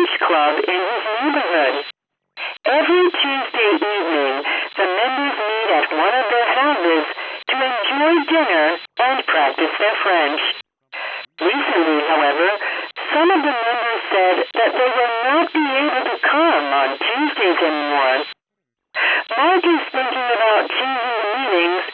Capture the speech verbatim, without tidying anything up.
French club in his neighborhood. Every Tuesday evening, the members meet at one of their houses to enjoy dinner and practice their French. Recently, however, some of the members said that they will not be able to come on Tuesdays anymore. Mark is thinking about changing the meetings